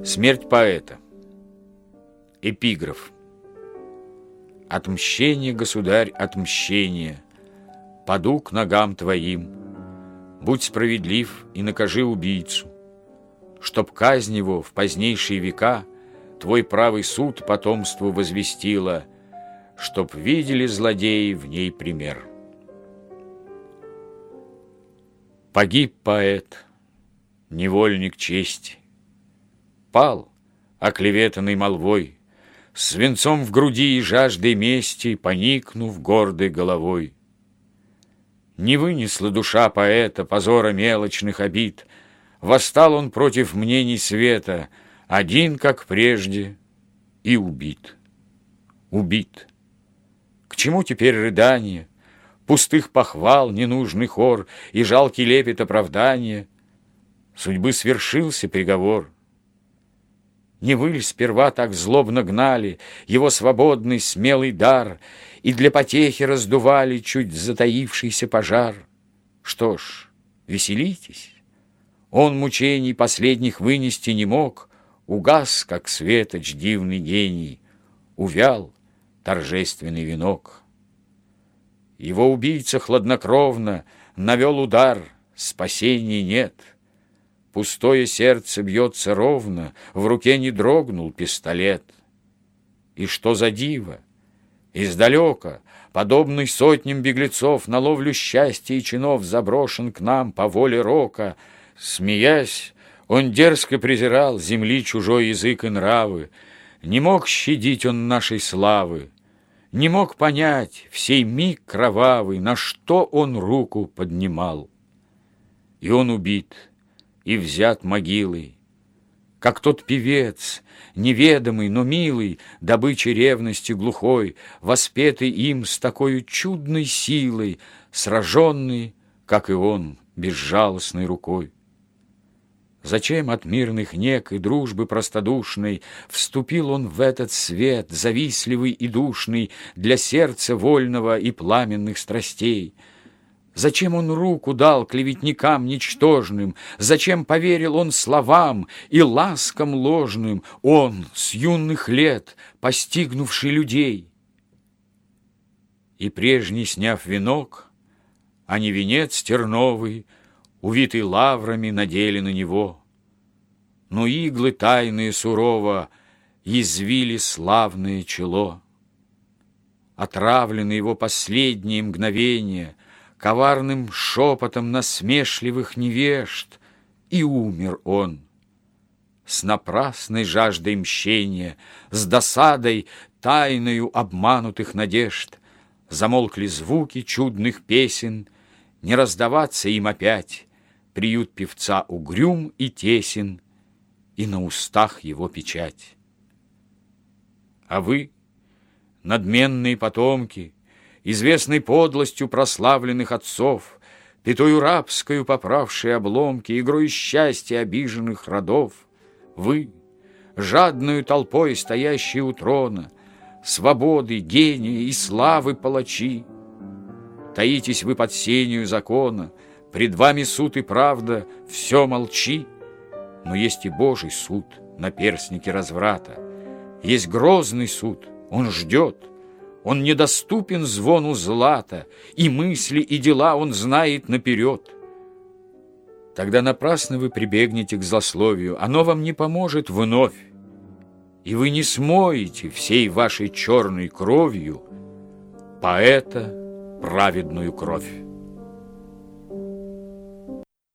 Смерть поэта. Эпиграф. Отмщение, государь, отмщение, паду к ногам твоим. Будь справедлив и накажи убийцу, чтоб казнь его в позднейшие века твой правый суд потомству возвестила, чтоб видели злодеи в ней пример. Погиб поэт, невольник чести, пал, оклеветанный молвой, свинцом в груди и жаждой мести, поникнув гордой головой. Не вынесла душа поэта позора мелочных обид, восстал он против мнений света, один, как прежде, и убит. Убит. К чему теперь рыдание, пустых похвал, ненужный хор и жалкий лепет оправдания? Судьбы свершился приговор. Не вы ли сперва так злобно гнали его свободный смелый дар и для потехи раздували чуть затаившийся пожар? Что ж, веселитесь. Он мучений последних вынести не мог, угас, как светоч, дивный гений, увял торжественный венок. Его убийца хладнокровно навел удар, спасения нет. Пустое сердце бьется ровно, в руке не дрогнул пистолет. И что за диво? Издалека, подобный сотням беглецов, на ловлю счастья и чинов заброшен к нам по воле рока. Смеясь, он дерзко презирал земли чужой язык и нравы. Не мог щадить он нашей славы, не мог понять в сей миг кровавый, на что он руку поднимал. И он убит, и взят могилой, как тот певец, неведомый, но милый, добычей ревности глухой, воспетый им с такой чудной силой, сраженный, как и он, безжалостной рукой. Зачем от мирных нек и дружбы простодушной вступил он в этот свет, завистливый и душный, для сердца вольного и пламенных страстей? Зачем он руку дал клеветникам ничтожным? Зачем поверил он словам и ласкам ложным? Он, с юных лет, постигнувший людей. И прежний, сняв венок, а не венец терновый, увитый лаврами, надели на него. Но иглы тайные сурово язвили славное чело. Отравлены его последние мгновения коварным шепотом насмешливых невежд, и умер он. С напрасной жаждой мщения, с досадой тайною обманутых надежд замолкли звуки чудных песен, не раздаваться им опять. Приют певца угрюм и тесен, и на устах его печать. А вы, надменные потомки, известной подлостью прославленных отцов, пятою рабскою поправшие обломки, игрой счастья обиженных родов, вы, жадную толпой стоящие у трона, свободы, гения и славы палачи, таитесь вы под сенью закона, пред вами суд и правда, все молчи. Но есть и Божий суд, наперстники разврата. Есть грозный суд, он ждет. Он недоступен звону злата, и мысли, и дела он знает наперед. Тогда напрасно вы прибегнете к злословию, оно вам не поможет вновь, и вы не смоете всей вашей черной кровью поэта праведную кровь.